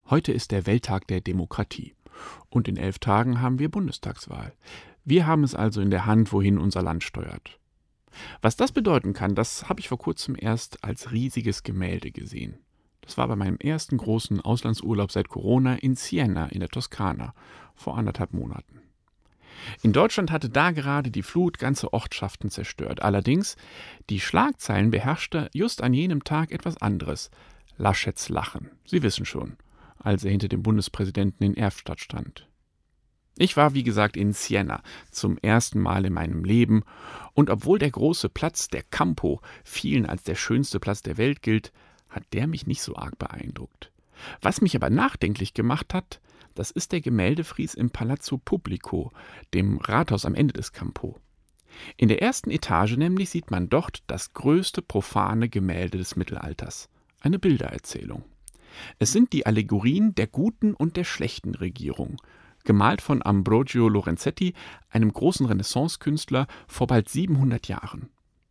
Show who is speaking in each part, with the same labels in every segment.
Speaker 1: Heute ist der Welttag der Demokratie. Und in 11 Tagen haben wir Bundestagswahl. Wir haben es also in der Hand, wohin unser Land steuert. Was das bedeuten kann, das habe ich vor kurzem erst als riesiges Gemälde gesehen. Das war bei meinem ersten großen Auslandsurlaub seit Corona in Siena in der Toskana vor 1,5 Monaten. In Deutschland hatte da gerade die Flut ganze Ortschaften zerstört. Allerdings, die Schlagzeilen beherrschte just an jenem Tag etwas anderes. Laschets Lachen. Sie wissen schon, als er hinter dem Bundespräsidenten in Erftstadt stand. Ich war, wie gesagt, in Siena zum ersten Mal in meinem Leben, und obwohl der große Platz, der Campo, vielen als der schönste Platz der Welt gilt, hat der mich nicht so arg beeindruckt. Was mich aber nachdenklich gemacht hat, das ist der Gemäldefries im Palazzo Pubblico, dem Rathaus am Ende des Campo. In der ersten Etage nämlich sieht man dort das größte profane Gemälde des Mittelalters, eine Bildererzählung. Es sind die Allegorien der guten und der schlechten Regierung, gemalt von Ambrogio Lorenzetti, einem großen Renaissance-Künstler, vor bald 700 Jahren.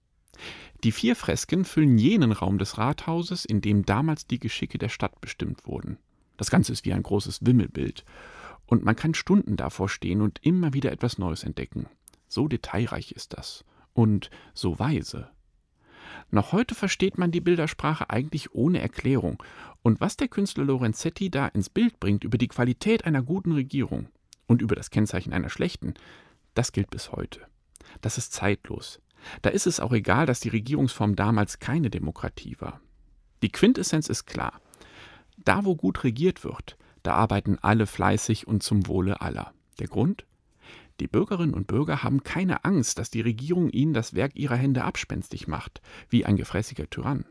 Speaker 1: Die 4 Fresken füllen jenen Raum des Rathauses, in dem damals die Geschicke der Stadt bestimmt wurden. Das Ganze ist wie ein großes Wimmelbild. Und man kann Stunden davor stehen und immer wieder etwas Neues entdecken. So detailreich ist das. Und so weise. Noch heute versteht man die Bildersprache eigentlich ohne Erklärung. Und was der Künstler Lorenzetti da ins Bild bringt über die Qualität einer guten Regierung und über das Kennzeichen einer schlechten, das gilt bis heute. Das ist zeitlos. Da ist es auch egal, dass die Regierungsform damals keine Demokratie war. Die Quintessenz ist klar. Da, wo gut regiert wird, da arbeiten alle fleißig und zum Wohle aller. Der Grund? Die Bürgerinnen und Bürger haben keine Angst, dass die Regierung ihnen das Werk ihrer Hände abspenstig macht, wie ein gefräßiger Tyrann.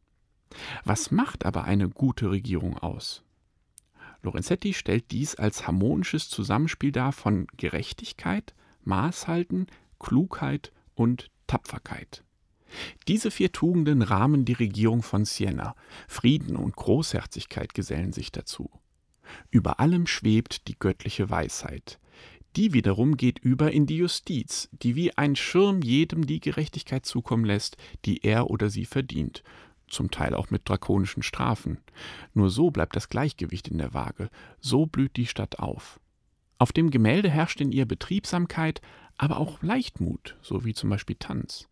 Speaker 1: Was macht aber eine gute Regierung aus? Lorenzetti stellt dies als harmonisches Zusammenspiel dar von Gerechtigkeit, Maßhalten, Klugheit und Tapferkeit. Diese 4 Tugenden rahmen die Regierung von Siena. Frieden und Großherzigkeit gesellen sich dazu. Über allem schwebt die göttliche Weisheit. Die wiederum geht über in die Justiz, die wie ein Schirm jedem die Gerechtigkeit zukommen lässt, die er oder sie verdient. Zum Teil auch mit drakonischen Strafen. Nur so bleibt das Gleichgewicht in der Waage. So blüht die Stadt auf. Auf dem Gemälde herrscht in ihr Betriebsamkeit, aber auch Leichtmut, so wie zum Beispiel Tanz.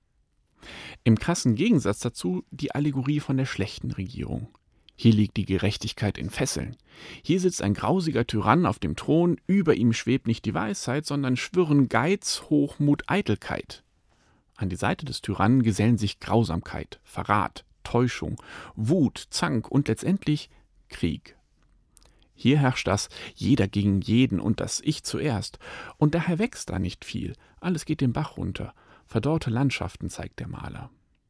Speaker 1: Im krassen Gegensatz dazu die Allegorie von der schlechten Regierung. Hier liegt die Gerechtigkeit in Fesseln. Hier sitzt ein grausiger Tyrann auf dem Thron, über ihm schwebt nicht die Weisheit, sondern schwirren Geiz, Hochmut, Eitelkeit. An die Seite des Tyrannen gesellen sich Grausamkeit, Verrat, Täuschung, Wut, Zank und letztendlich Krieg. Hier herrscht das Jeder gegen jeden und das Ich zuerst. Und daher wächst da nicht viel. Alles geht den Bach runter. Verdorrte Landschaften zeigt der Maler.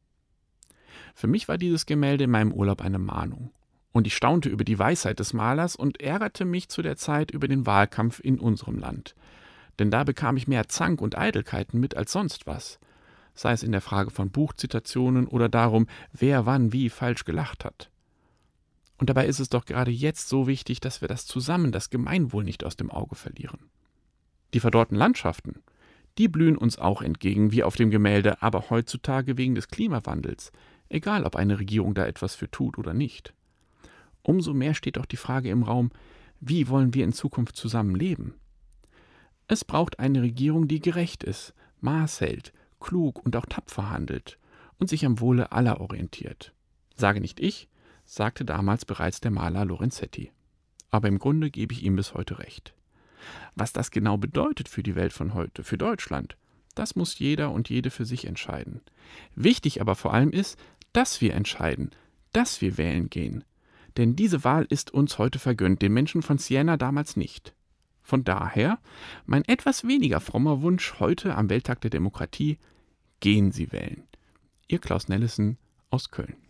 Speaker 1: Für mich war dieses Gemälde in meinem Urlaub eine Mahnung. Und ich staunte über die Weisheit des Malers und ärgerte mich zu der Zeit über den Wahlkampf in unserem Land. Denn da bekam ich mehr Zank und Eitelkeiten mit als sonst was. Sei es in der Frage von Buchzitationen oder darum, wer wann wie falsch gelacht hat. Und dabei ist es doch gerade jetzt so wichtig, dass wir das Gemeinwohl nicht aus dem Auge verlieren. Die verdorrten Landschaften, die blühen uns auch entgegen, wie auf dem Gemälde, aber heutzutage wegen des Klimawandels, egal ob eine Regierung da etwas für tut oder nicht. Umso mehr steht doch die Frage im Raum, wie wollen wir in Zukunft zusammen leben? Es braucht eine Regierung, die gerecht ist, Maß hält, klug und auch tapfer handelt und sich am Wohle aller orientiert. Sage nicht ich, sagte damals bereits der Maler Lorenzetti. Aber im Grunde gebe ich ihm bis heute recht. Was das genau bedeutet für die Welt von heute, für Deutschland, das muss jeder und jede für sich entscheiden. Wichtig aber vor allem ist, dass wir entscheiden, dass wir wählen gehen. Denn diese Wahl ist uns heute vergönnt, den Menschen von Siena damals nicht. Von daher mein etwas weniger frommer Wunsch heute am Welttag der Demokratie: Gehen Sie wählen. Ihr Klaus Nellissen aus Köln.